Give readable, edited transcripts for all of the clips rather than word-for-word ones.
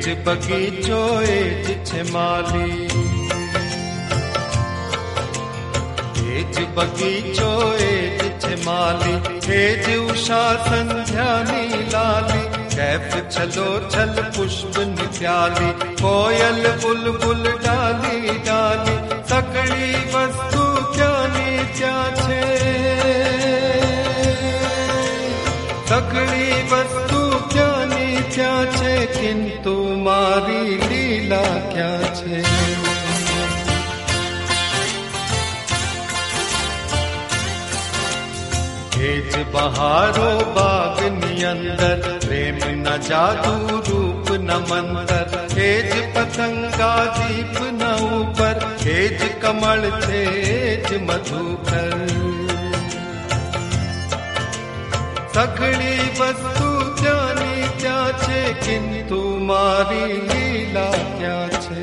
બગીચો એ જ છે માલી, એ જ બગીચો એ જ છે માલી, એ જ ઉષા સંધ્યાની લાલી, कैफ छलो छल पुष्प प्याली, कोयल बुलबुल डाली डाली, सकड़ी वस्तु त्यानी त्या छे, सकड़ी वस्तु त्यानी त्या छे, किंतु मारी लीला क्या छे। हेज बहारो बागनी अंदर, प्रेम न जादू रूप न मंतर, हेज पतंगा दीप न ऊपर, हेज कमल छे हेज मधुकर, सगड़ी वस्तु त्यानी त्या छे, किंतु मारी लीला क्या छे।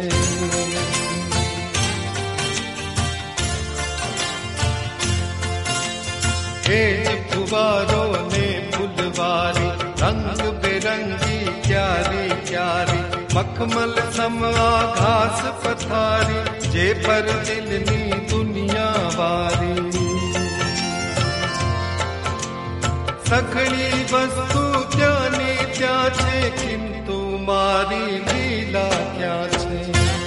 हेज फुवारो ने फुलवारी, रंग बिरंगी क्यारी क्यारी, मखमल सम आकाश पथारी, जे पर दिलनी दुनिया वारी, सगड़ी वस्तु त्यानी त्या छे, किंतु मारी लीला क्या छे।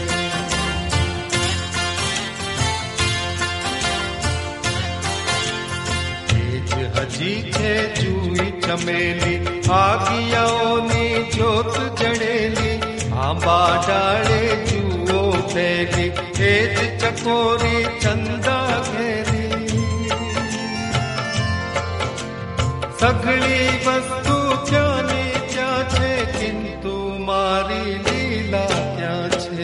हजी छे जूई चमेली, आगियाओनी ज्योत जड़ेली, आंबा डाले जुओ पेली, हेज चकोरी चंदा घेरी, सगड़ी वस्तु त्यानी त्या छे, किंतु मारी लीला क्या छे।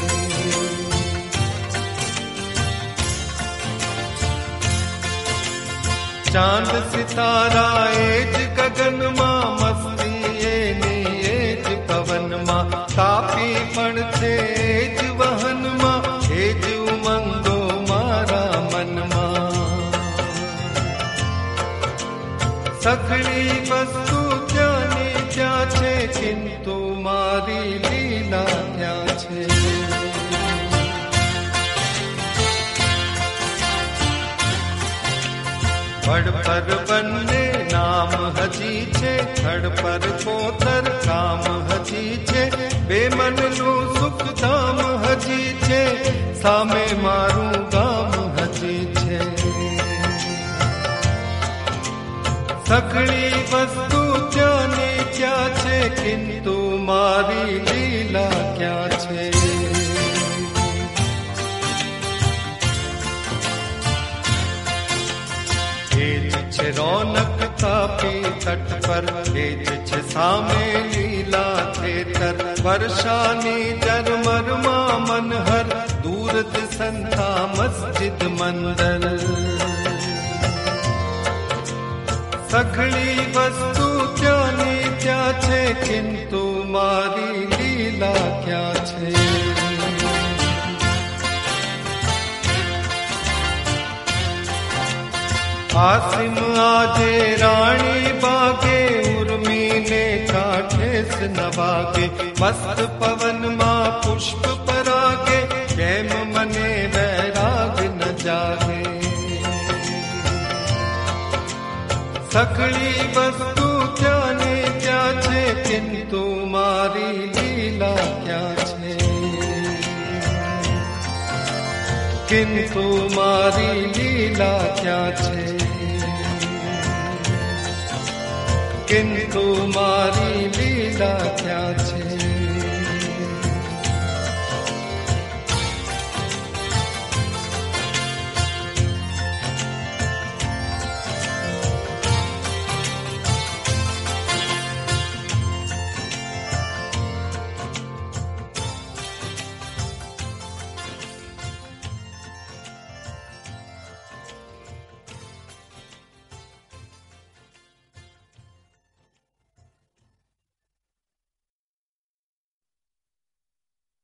चांद सितारा एज गगन मां, मस्ती एनी एज पवन मां, तापी पण छे एज वहन मां, एज उमंगो मारा मन मां, सगड़ी वस्तु त्यानी त्या छे, किंतु मारी लीला क्या छे। बड़ पर बन्ने नाम हजी छे, थड़ पर कोतर काम हजी छे, बेमन नु सुख धाम हजी छे, सामे मारू गाम हजी छे, सगड़ी वस्तु त्यानी क्या छे, किंतु मारी लीला क्या छे। हेज छे रौनक तापी तट पर, हेज छे सामे लीला थेतर, वर्षानी जरमर मां मनहर, दूर दिसंता मस्जिद मंदर, सगड़ी वस्तु त्यानी त्या छे, किंतु मारी लीला क्या छे। आसिम आजे रानी बागे, उर्मी ने काठे से नवागे, मस्त पवन मां पुष्प परागे, कैम मने वैराग न जागे, सगड़ी वस्तु त्यानी त्या छे, किंतु मारी लीला क्या छे, किंतु मारी लीला क्या छे, किंतु मारी लीला क्या छे।